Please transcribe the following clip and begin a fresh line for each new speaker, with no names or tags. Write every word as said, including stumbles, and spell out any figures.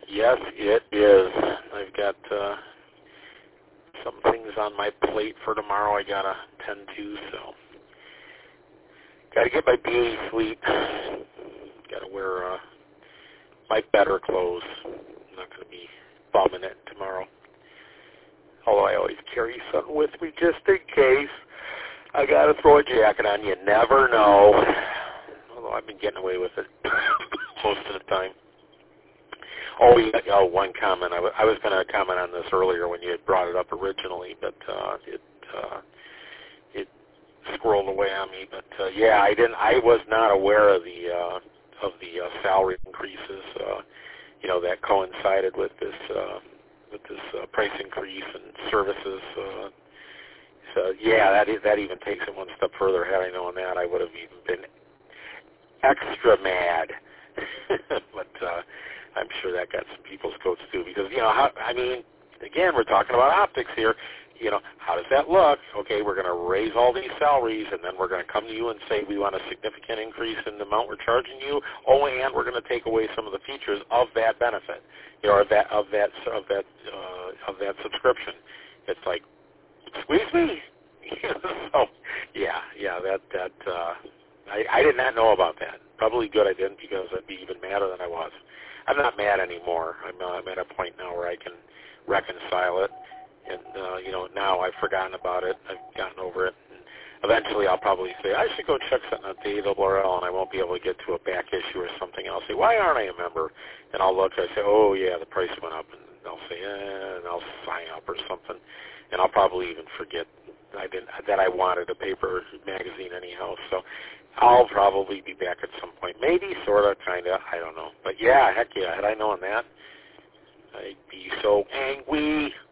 Yes, it is. I've got uh, some things on my plate for tomorrow I got to tend to, so got to get my beauty suite. Got to wear uh, my better clothes. I'm not going to be bumming it tomorrow. Although I always carry something with me just in case. I got to throw a jacket on. You never know. Although I've been getting away with it most of the time. Oh, yeah, oh, one comment. I, w- I was going to comment on this earlier when you had brought it up originally, but uh, it uh, it scrolled away on me. But uh, yeah, I didn't. I was not aware of the uh, of the uh, salary increases. Uh, you know, that coincided with this uh, with this uh, price increase and services. Uh, so yeah, that is, that even takes it one step further. Had I known that, I would have even been extra mad. But uh, I'm sure that got some people's coats too, because, you know, how, I mean, again, we're talking about optics here. You know, how does that look? Okay, we're going to raise all these salaries, and then we're going to come to you and say we want a significant increase in the amount we're charging you. Oh, and we're going to take away some of the features of that benefit, you know, or that of that of that uh, of that subscription. It's like, squeeze me. So, yeah, yeah, that that uh, I, I did not know about that. Probably good I didn't, because I'd be even madder than I was. I'm not mad anymore. I'm, uh, I'm at a point now where I can reconcile it, and uh, you know, now I've forgotten about it. I've gotten over it. And eventually, I'll probably say I should go check something at the A R R L, and I won't be able to get to a back issue or something. I'll say, why aren't I a member? And I'll look. I say, oh yeah, the price went up, and they'll say, eh, and I'll sign up or something, and I'll probably even forget I didn't that I wanted a paper magazine anyhow. So I'll probably be back at some point. Maybe, sort of, kind of, I don't know. But yeah, heck yeah, had I known that, I'd be so angry.